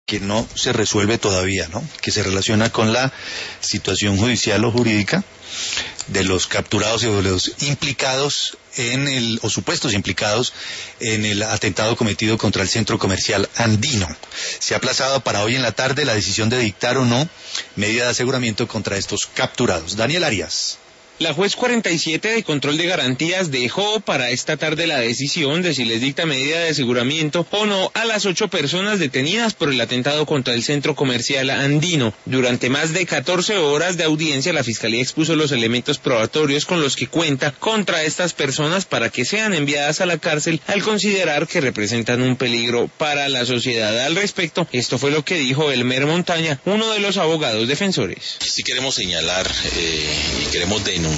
que no se resuelve todavía, ¿no? Que se relaciona con la situación judicial o jurídica de los capturados y de los implicados o supuestos implicados en el atentado cometido contra el centro comercial Andino. Se ha aplazado para hoy en la tarde la decisión de dictar o no medida de aseguramiento contra estos capturados. Daniel Arias. La juez 47 de control de garantías dejó para esta tarde la decisión de si les dicta medida de aseguramiento o no a las 8 personas detenidas por el atentado contra el centro comercial Andino. Durante más de 14 horas de audiencia, la Fiscalía expuso los elementos probatorios con los que cuenta contra estas personas para que sean enviadas a la cárcel al considerar que representan un peligro para la sociedad. Al respecto, esto fue lo que dijo Elmer Montaña, uno de los abogados defensores. Sí queremos señalar y queremos denunciar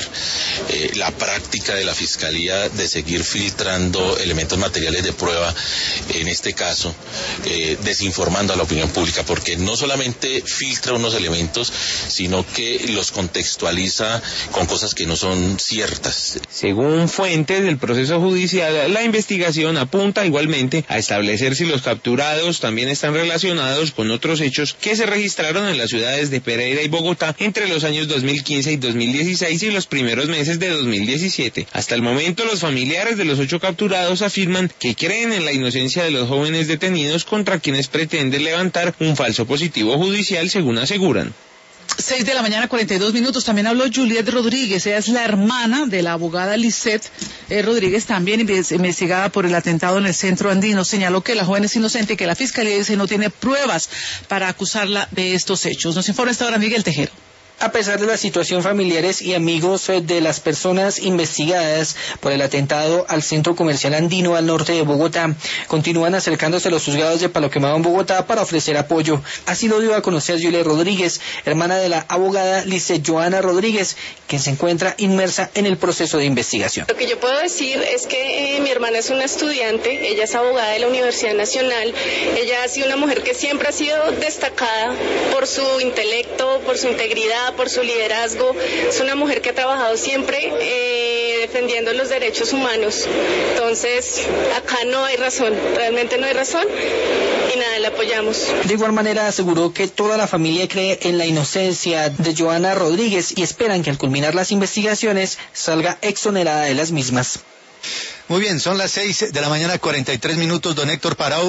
la práctica de la Fiscalía de seguir filtrando elementos materiales de prueba, en este caso, desinformando a la opinión pública, porque no solamente filtra unos elementos, sino que los contextualiza con cosas que no son ciertas. Según fuentes del proceso judicial, la investigación apunta igualmente a establecer si los capturados también están relacionados con otros hechos que se registraron en las ciudades de Pereira y Bogotá entre los años 2015 y 2016 y los primeros meses de 2017. Hasta el momento, los familiares de los 8 capturados afirman que creen en la inocencia de los jóvenes detenidos contra quienes pretenden levantar un falso positivo judicial, según aseguran. 6 de la mañana, 42 minutos. También habló Juliet Rodríguez. Ella es la hermana de la abogada Lisette Rodríguez, también investigada por el atentado en el centro andino. Señaló que la joven es inocente y que la Fiscalía dice no tiene pruebas para acusarla de estos hechos. Nos informa esta hora Miguel Tejero. A pesar de la situación, familiares y amigos de las personas investigadas por el atentado al centro comercial Andino al norte de Bogotá continúan acercándose a los juzgados de Palo Quemado en Bogotá para ofrecer apoyo. Así lo dio a conocer Juliet Rodríguez, hermana de la abogada Lisette Joana Rodríguez, quien se encuentra inmersa en el proceso de investigación. Lo que yo puedo decir es que mi hermana es una estudiante, ella es abogada de la Universidad Nacional, ella ha sido una mujer que siempre ha sido destacada por su intelecto, por su integridad, por su liderazgo. Es una mujer que ha trabajado siempre defendiendo los derechos humanos. Entonces, acá no hay razón, realmente no hay razón y nada, la apoyamos. De igual manera aseguró que toda la familia cree en la inocencia de Joana Rodríguez y esperan que al culminar las investigaciones salga exonerada de las mismas. Muy bien, son las 6 de la mañana, 43 minutos, don Héctor Parao.